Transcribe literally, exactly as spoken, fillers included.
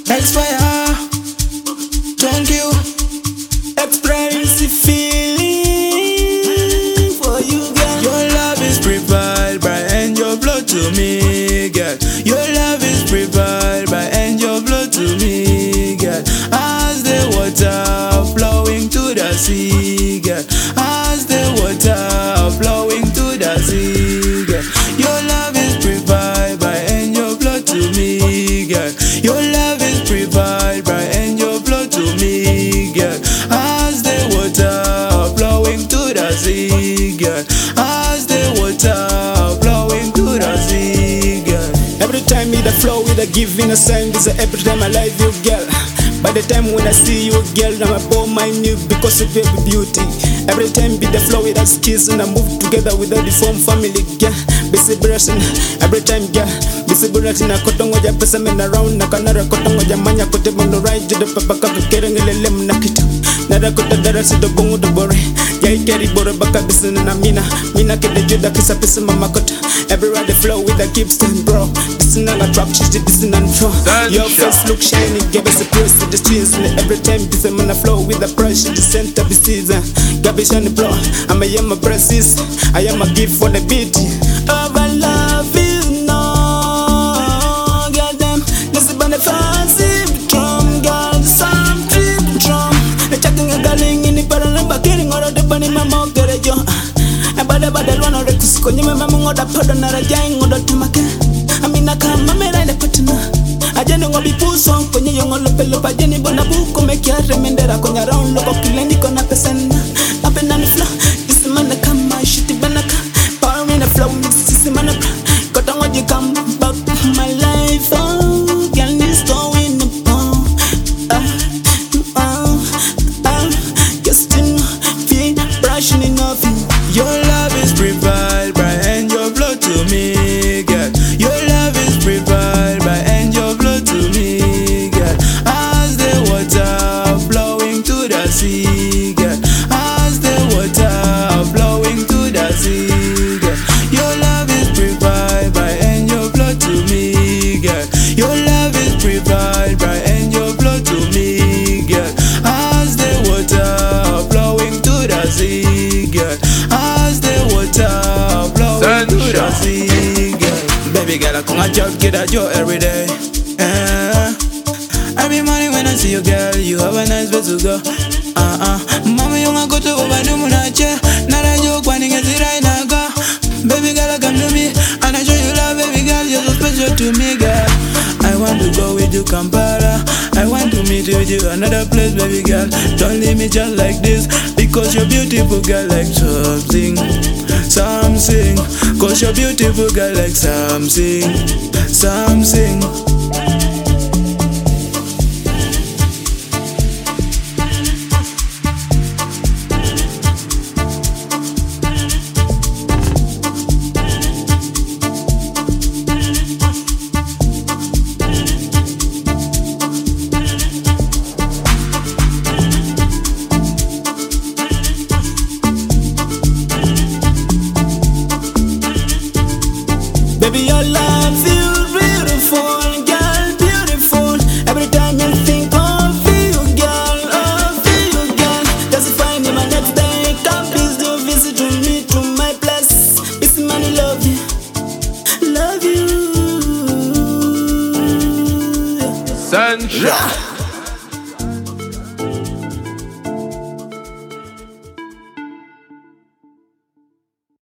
Expire, don't you express the feeling for you, girl. Your love is prepared by and your blood to me, girl. Your love is prepared by and your blood to me, girl. As the water flowing to the sea, girl. As the water flowing to the sea, girl. Your love is prepared by and your blood to me, girl. Your love is prepared by and your blood to me, girl. As the water flowing to the sea, girl. As the water flowing to the sea, girl. Every time me the flow with a giving a sign, this every time I like you, girl. By the time when I see you, girl, I'm above my new because of your beauty. Every time be the flow with us kiss and I move together with the deformed family, girl. Busy brushing, every time, girl. Busy brushing, I cut on what you're passing around. I can't cut on what you're man, I cut on the right to the papa, getting a little naked. Nada cut the rest of the bone of the body. Yeah, carry border back up, listen, and I mean, Mina can the juda kiss up, piss in my makot. Everywhere the flow with the keep stand, bro. This is not a trap, she's this is not true. Your face look shiny, give us a press to the streets. And every time this is man, I flow with the pressure, the center of the season. Garbage on the floor, I'm a yam, a presses. I am a gift for the beat. Oh, I love you, no. Goddamn, this is the fancy drum, girl, some trip drum. The chatting and calling in the parallel, killing all of the bunny, my mom, get a job. Bada bada lwana rekus konye mema mungo da podo na rajai ngodo tamake. Amina kama mera ile patina. Ajeni ngobi puso konye yongo lope lopa jeni bona buko mekia remendera konya round loko kilendi kona pesena. Apena ni flow isi mana kama shiti banaka. Power in the flow mix isi manaka. Kota ngoji come back my life. Oh, girl is going upon. Ah, ah, ah. Just in feel brushing enough. Your love is prepared by and your blood to me, girl. Your love is prepared by and your blood to me, girl. As the water flowing to the sea, girl. As the water flowing to the sea, girl. Your love is prepared by and your blood to me, girl. Your love is prepared by and your blood to me, girl. As the water flowing to the sea, girl. As the water flowing to the sea, girl. Baby girl, I come and just get a joy every day. Uh, every morning when I see you, girl, you have a nice place to go. Uh uh, mama, you wanna go to Obadu Munache? Not a joke, when you get it right now, go. Baby girl, come to me, and I show you love, baby girl, you're so special to me, girl. I want to go with you, Kampala. I want to meet with you another place, baby girl. Don't leave me just like this, because you're beautiful, girl, like something, something. Cause you're beautiful, girl, like something, something. Baby, your love is beautiful, girl, beautiful. Every time you think of you, girl, of you, girl. Just find me my next day. Come please do visit to me to my place. It's money, love you, love you. Sunshine.